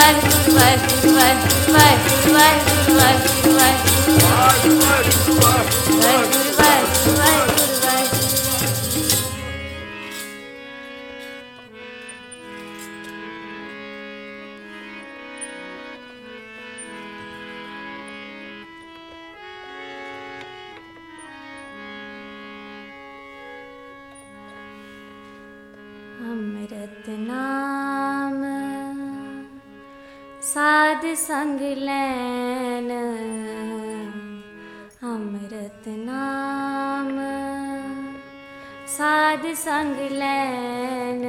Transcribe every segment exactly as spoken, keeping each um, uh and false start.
ਵਾਹਿਗੁਰੂ ਵਾਹਿਗੁਰੂ ਵਾਹਿਗੁਰੂ ਵਾਹਿਗੁਰੂ ਵਾਹਿਗੁਰੂ ਵਾਹਿਗੁਰੂ ਵਾਹਿਗੁਰੂ ਵਾਹਿਗੁਰੂ ਵਾਹਿਗੁਰੂ ਵਾਹਿਗੁਰੂ ਅੰਮ੍ਰਿਤ ਨਾਮ ਸਾਧ ਸੰਗ ਲੈਨ ਅੰਮ੍ਰਿਤ ਨਾਮ ਸਾਧ ਸੰਗ ਲੈਨ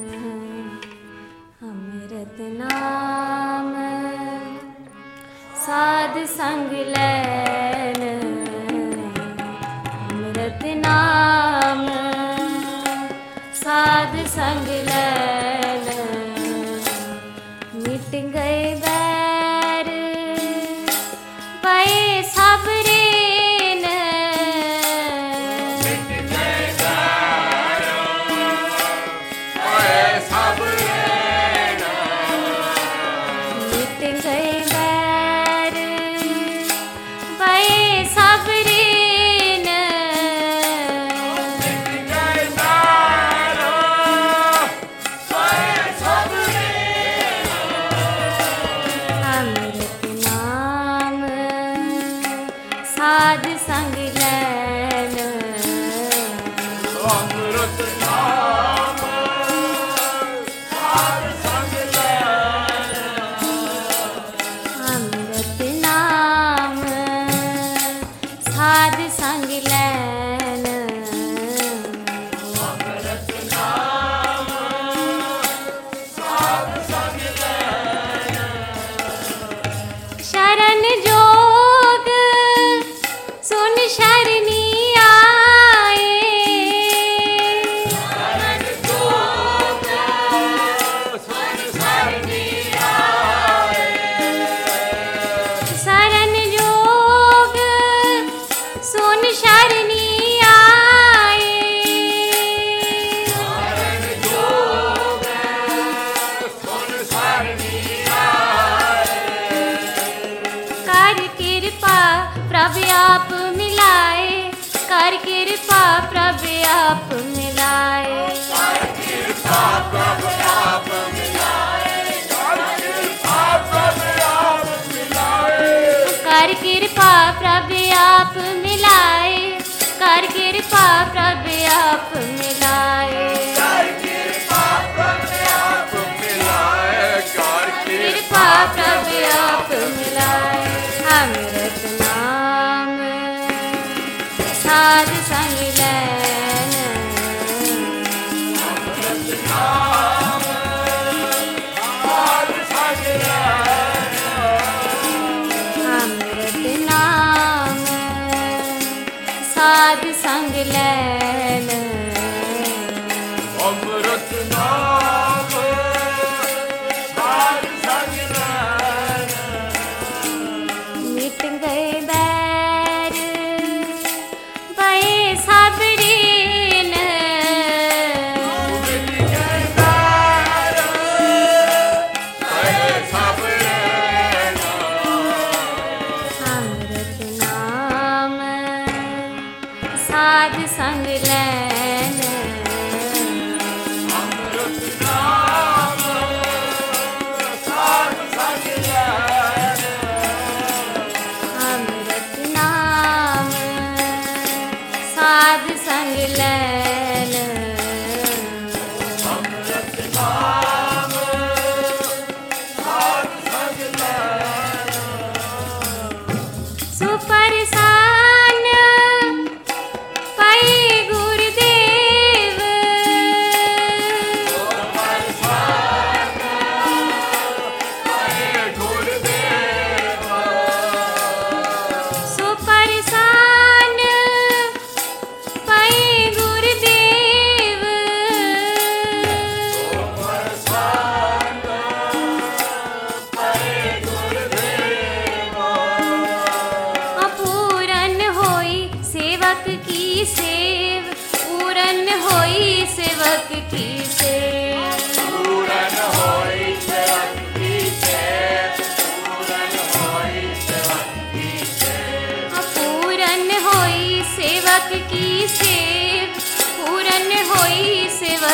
ਅੰਮ੍ਰਿਤ ਨਾਮ ਸਾਧ ਸੰਗ ਲੈਨ ਅੰਮ੍ਰਿਤ ਨਾਮ साध संग लैन मिट गए बैर पए सब रेन मिट गए बैर पए सब रेन मिट गए बैर पए सब रेन साध संग लैन ਅੰਮ੍ਰਿਤ ਨਾਮ ਸਾਧ ਸੰਗ ਲੈਨ ਅੰਮ੍ਰਿਤ ਨਾਮ ਸਾਧ ਸੰਗ ਲੈਨ ਅੰਮ੍ਰਿਤ ਨਾਮ ਸਾਧ ਸੰਗ ਲੈਨ शरण जोग सुन शरणी आए शरण जोग सुन शरणी आए शरण जोग सुन शरणी आए शरण जोग सुन शरणी आए कर कृपा प्रभ आप मिलाए कर कृपा प्रभ आप मिलाए कर कृपा प्रभ आप मिलाए कर कृपा प्रभ आप मिलाए कर कृपा प्रभ आप मिलाए कर कृपा प्रभ आप मिलाए कर कृपा प्रभ आप मिलाए कर कृपा प्रभ आप मिलाए अमृत नाम साध संग लैन अमृत नाम साध संग लैन अमृत नाम साध संग लैन अमृत नाम साध संग लैन मिट गए बैर पए सब रेन मिट गए बैर पए सब रेन अमृत नाम साध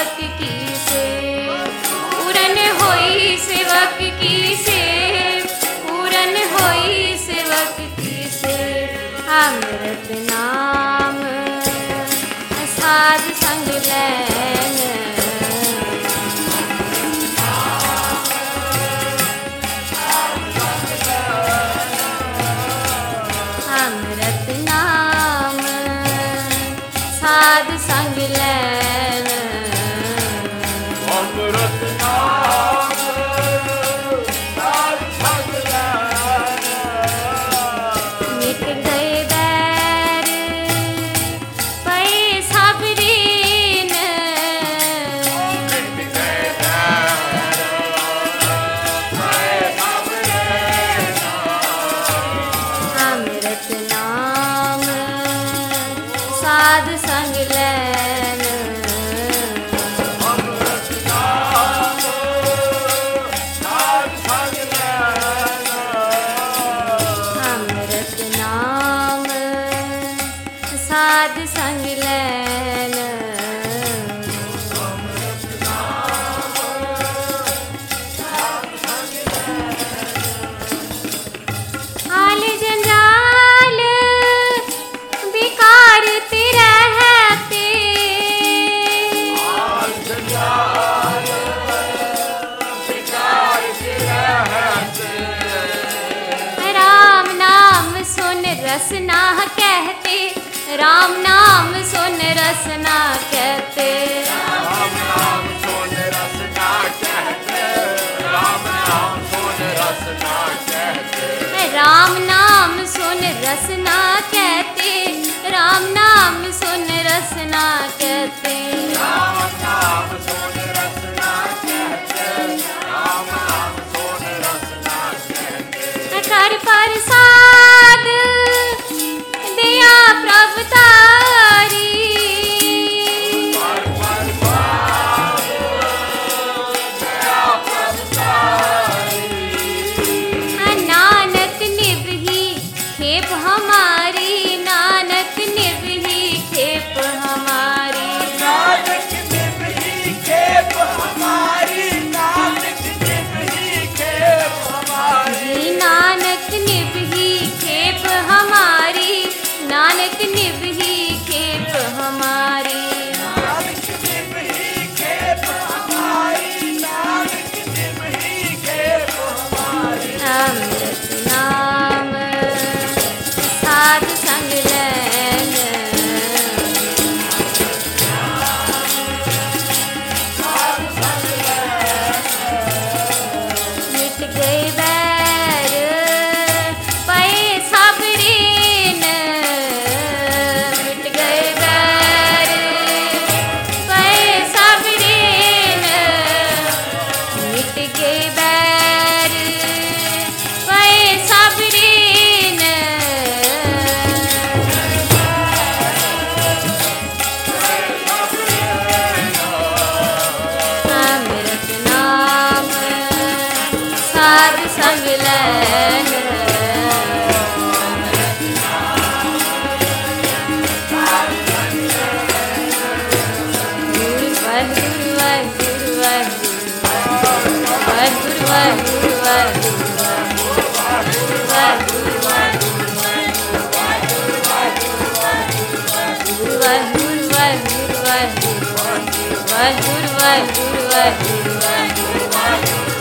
सेवक की से पूरन होई सेवक की से पूरन होई सेवक की से अमृत नाम साध संग लैन अमृत नाम साध संग लैन अमृत नाम साध संग लैन मिट गए बैर पे सब रीन मिट गए बैर पे सब रीन अमृत नाम साध संग लैन अमृत नाम साध संग लैन अमृत नाम साध संग लैन हाल जंजाल बेकार ते रहते आज जंजाल बेकार के रहते राम नाम सुन रसना कहते राम नाम सुन रसना कहते राम नाम सोन रसना कहते राम नाम सोन रसना कहते राम नाम सुन रसना कहते राम नाम सुन रसना कहते राम नाम सोन रसना कहते राम नाम सोन रसना कहते कर प्रसाद दिया प्रभ तारी पर पर पाव दया प्रभुतारी नानक निभही खेप हमारी नानक निभही खेप हमारी नानक निभही खेप हमारी नानक निभही खेप हमारी जी नानक निभही खेप हमारी नानक निभही खेप हमारी नानक निभही खेप हमारी नानक निभही खेप हमारी अमृत नाम साध संग लैन मिट गए बैर पे सब रीन मिट गए बैर पे सब रीन मिट गए बैर पे सब रीन अमृत नाम साध संग लैन गुरु वाहिगुरु वाहिगुरु वाहिगुरु वाहिगुरु वाहिगुरु वाहिगुरु गुरु वाहिगुरु वाहिगुरु वाहिगुरु वाहिगुरु वाहिगुरु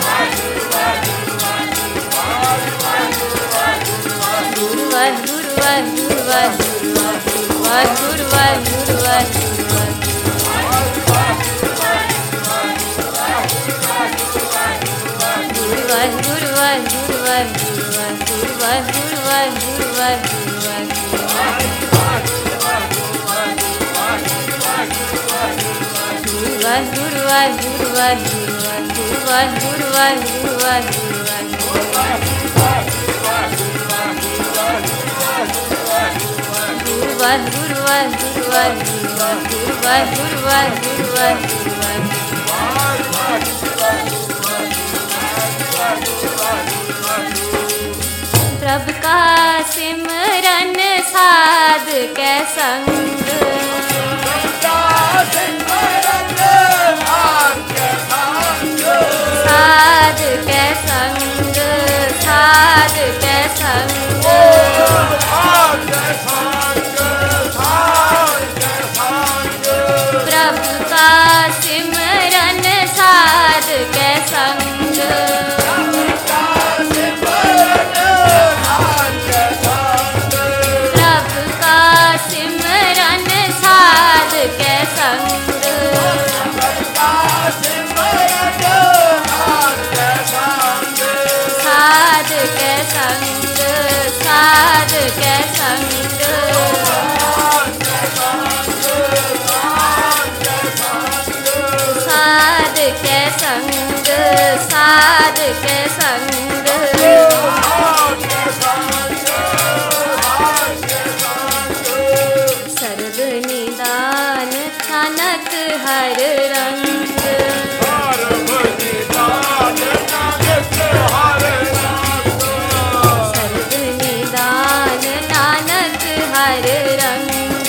गुरु वाहिगुरु वाहिगुरु वाहिगुरु वाहिगुरु वाहिगुरु गुरु वाहिगुरु वाहिगुरु वाहिगुरु वाहिगुरु वाहिगुरु वाहिगुरु वाहिगुरु वाहिगुरु वाहिगुरु वाहिगुरु वाहिगुरु वाहिगुरु गुरु वाहिगुरु वाहिगुरु वाहिगुरु वाहिगुरु वाहिगुरु वाहिगुरु प्रभु का सिमरन साध के संग कै संग साध कै संग साध कै संग सर्व निदान नानक हर रंग सर्व निदान नानक हर रंग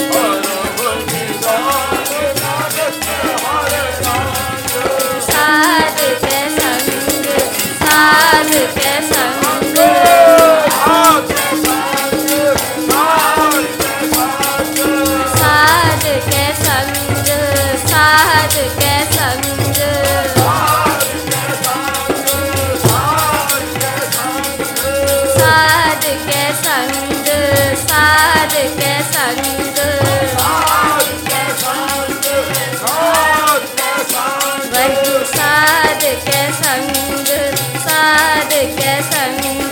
साध कै संग साध कै संग साध कै संग साध कै संग साध कै संग साध कै संग वही साध कै संग साध कै संग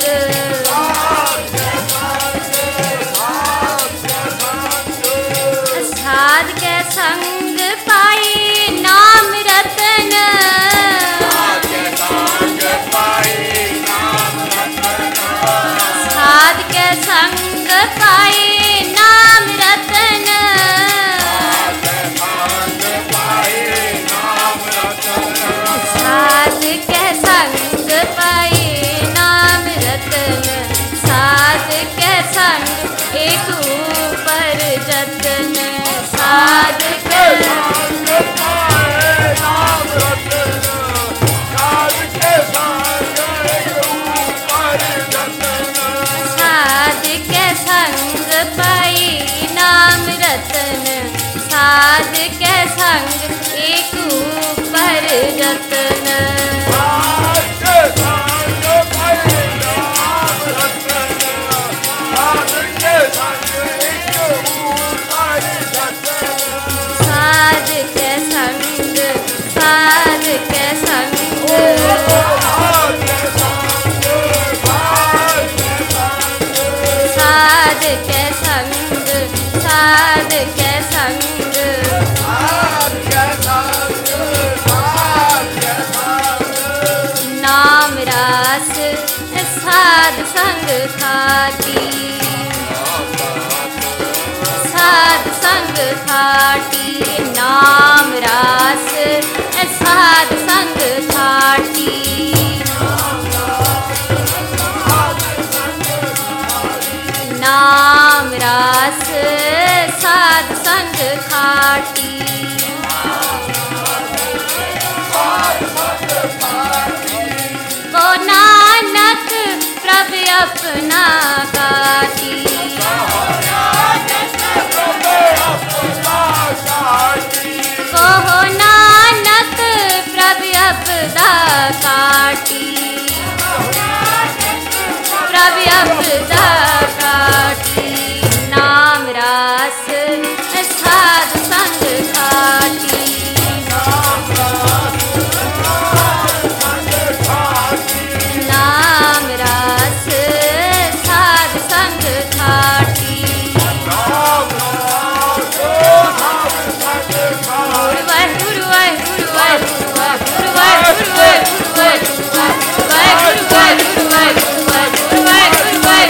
साध कै संग पाई नाम रतन साध कै संग पाई नाम रतन साध कै संग पाई नाम रतन साध कै संग एक ऊपर जतन साध कै साध कै संग पाई नाम रतन साध कै संग एक ऊपर जतन साध कै संग साध कै संग साध कै संग साध कै संग नाम रास साध संग खाती साध संग खाटी नाम रास साध संग खाटी नाम रास साध संग खाटी को नानक प्रभु अपना काटी को नानक प्रभु अपदा काटी प्रभु अपदा काटी नाम रास साध संग खाटी नाम रास साध संग खाटी गुरुवार गुरुवार गुरुवार गुरुवार गुरुवार गुरुवार गुरुवार गुरुवार गुरुवार गुरुवार गुरुवार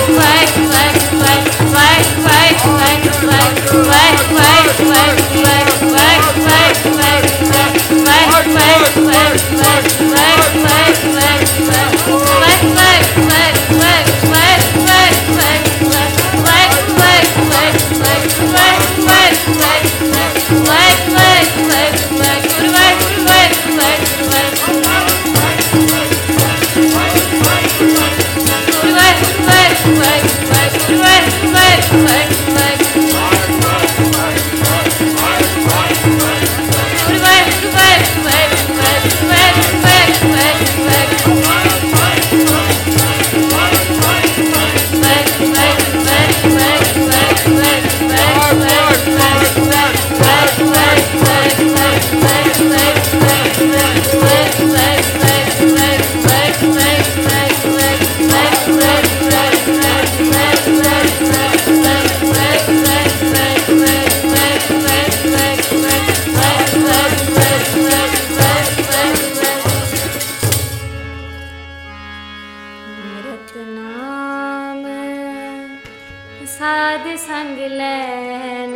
ਸਾਧ ਸੰਗ ਲੈਣ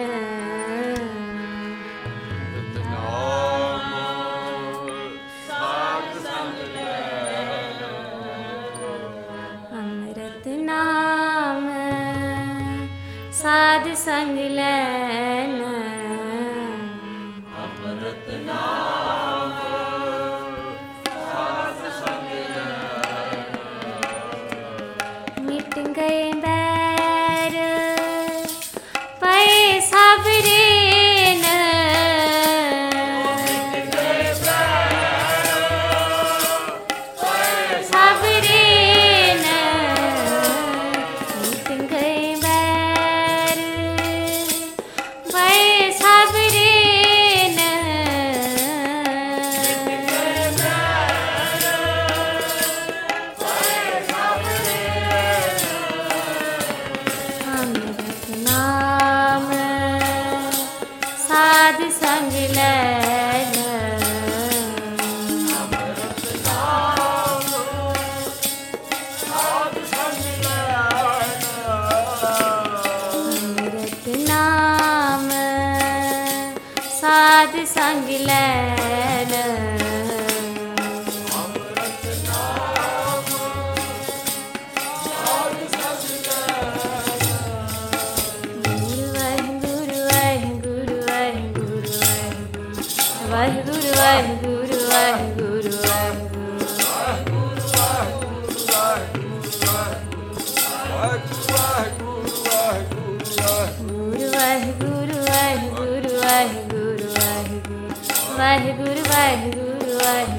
ਅੰਮ੍ਰਿਤ ਨਾਮ ਸਾਧ ਸੰਗ ਲੈਣ ਅੰਮ੍ਰਿਤ ਨਾਮ ਸਾਧ ਸੰਗ ਲੈਣ ਮਿਟ ਗਏ ਬੈਰ ਪਏ ਸਾਬਰੇ ਸਾਧ ਸੰਗ ਲੈਣ ਅੰਮ੍ਰਿਤ ਨਾਮ ਸਾਧ ਸੰਗ ਲੈਣ ਅੰਮ੍ਰਿਤ ਨਾਮ ਸਾਧ ਸੰਗ ਲੈਣ ਅੰਮ੍ਰਿਤ ਨਾਮ ਸਾਧ ਸੰਗ ਲੈਣ ਗੁਰੂ ਵਾਹਿਗੁਰੂ ਵਾਹਿਗੁਰੂ ਵਾਹਿਗੁਰੂ ਵਾਹਿਗੁਰੂ ਵਾਹਿਗੁਰੂ ਵਾਹਿਗੁਰੂ ਵਾਹਿਗੁਰੂ ਵਾਹਿਗੁਰੂ ਵਾਹਿਗੁਰੂ